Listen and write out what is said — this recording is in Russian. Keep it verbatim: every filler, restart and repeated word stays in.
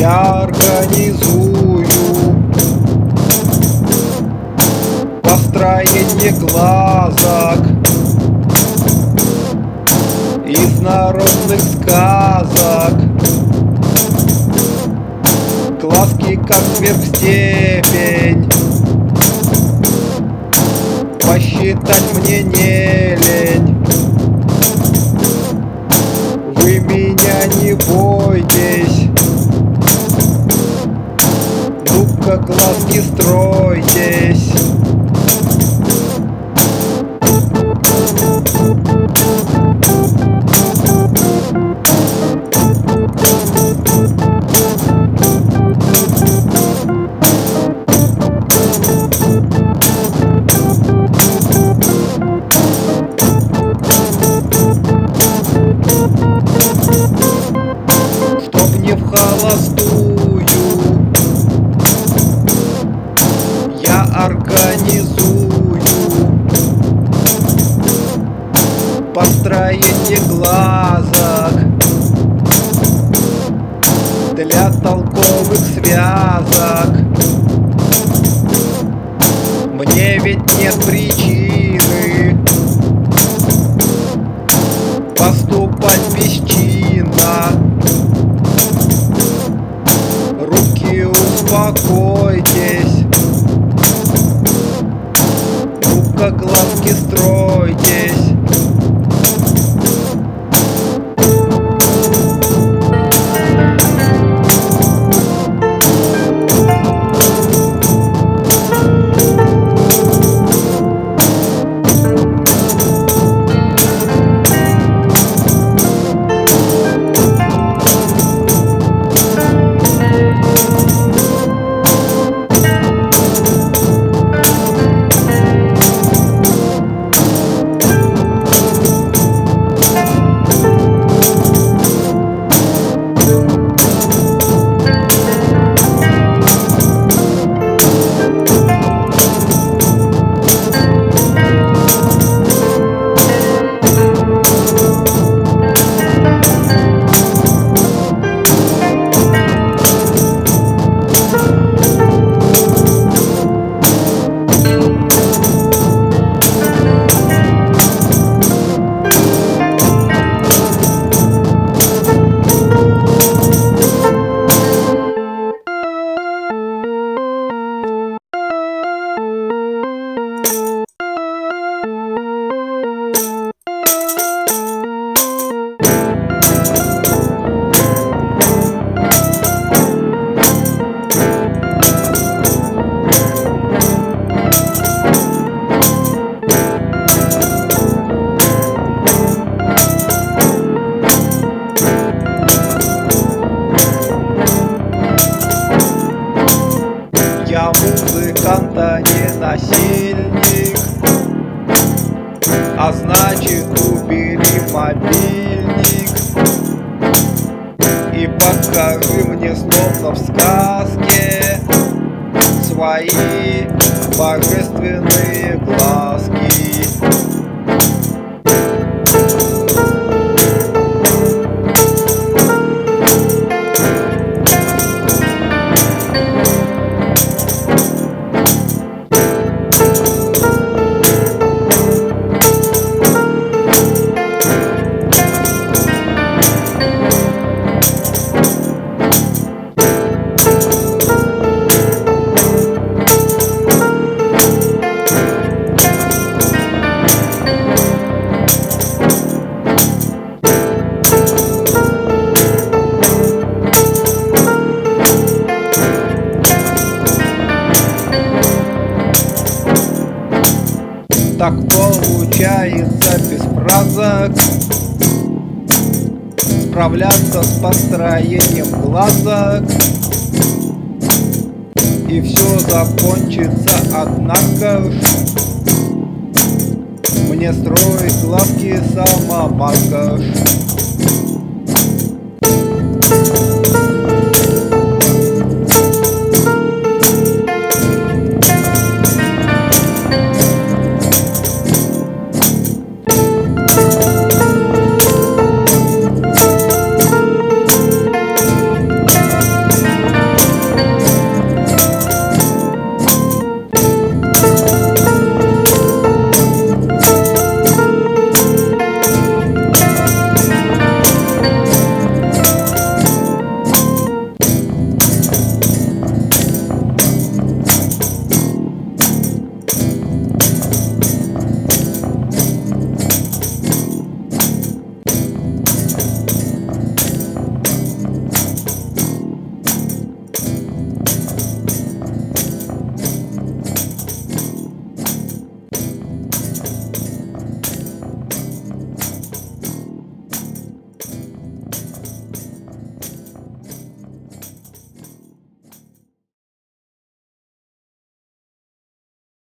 Я организую построение глазок из народных сказок. Глазки как сверхстепень, посчитать мне не лень. Вы меня не бойтесь, ну-ка глазки стройтесь. Чтоб не в холостую, я организую построение глазок для толковых связок. Мне ведь нет причины поступать бесчинно. Руки успокойтесь, ну-ка глазки стройтесь. Я музыкант, а не насильник, а значит убери мобильник и покажи мне словно в сказке свои божественные глазки. Так получается без фразок справляться с построением глазок, и все закончится, однако ж мне строить глазки сама Маркаш.